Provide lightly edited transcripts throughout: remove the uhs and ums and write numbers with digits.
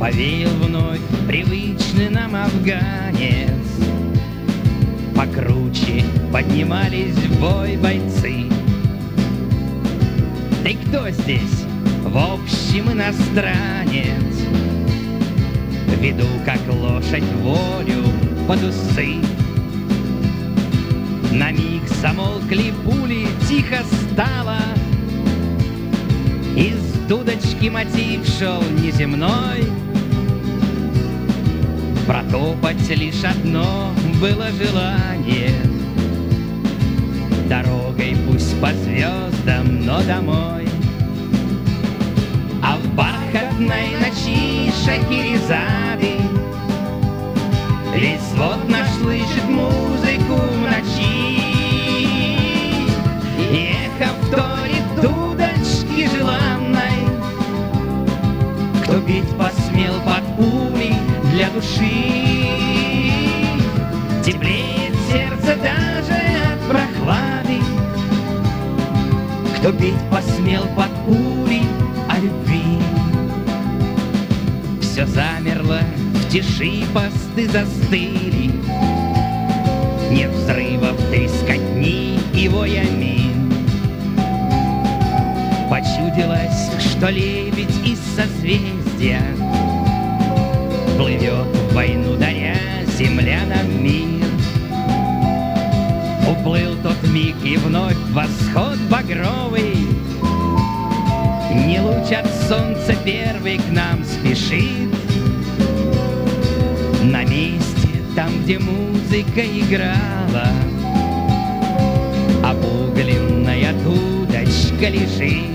Повеял вновь привычный нам афганец. Покруче поднимались в бой бойцы. Ты кто здесь? В общем, иностранец. Веду, как лошадь, волю под усы. На миг замолкли пули, тихо стало. Из дудочки мотив шел неземной. Протопать лишь одно было желание. Дорогой пусть по звездам, но домой. А в бархатной ночи Шахерезады весь свод наш слышит музыку в ночи. И эхо вторит дудочки желанной. Кто петь посмел под пулей для души, теплеет сердце даже от прохлады. Кто петь посмел под пулей о любви. Все замерло в тиши, посты застыли. Нет взрывов, трескотни и воя мин. Почудилось, что лебедь из созвездия плывет в войну, даря землянам мир. Уплыл тот миг, и вновь восход багровый. Не луч от солнца первый к нам спешит. На месте, там, где музыка играла, обугленная дудочка лежит.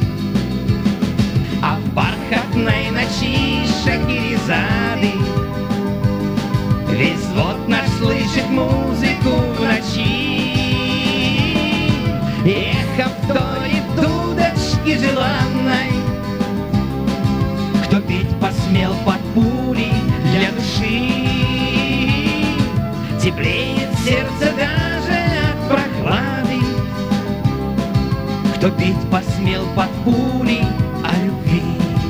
А в бархатной ночи Шахерезады весь свод наш слышит музыку в ночи. И эхо вторит дудочки желанной. Кто петь посмел под пулей для души, теплеет сердце даже от прохлады. Кто петь посмел под пулей о любви.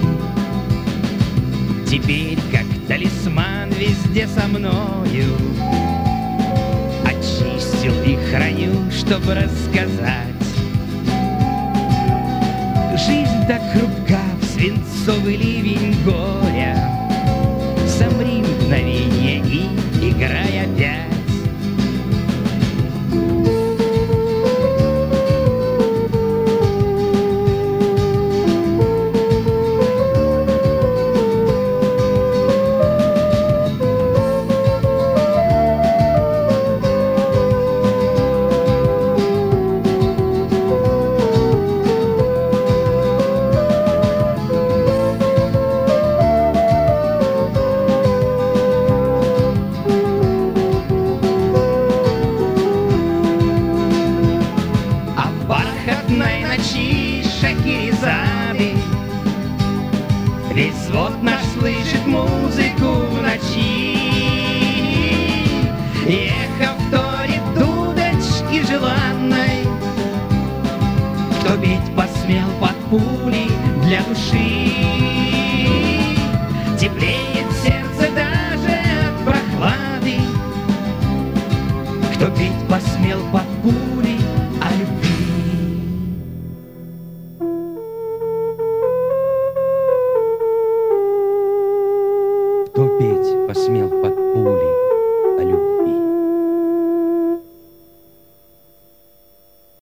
Теперь, как талисман, везде со мною очистил и храню, чтобы рассказать. Жизнь так хрупка в свинцовый ливень горя. Замри мгновенье и играй опять. Ночи Шахерезады весь свод наш слышит музыку в ночи. И эхо вторит дудочки желанной. Кто петь посмел под пулей для души, теплеет сердце даже от прохлады. Кто петь посмел под пулей о любви. Кто петь посмел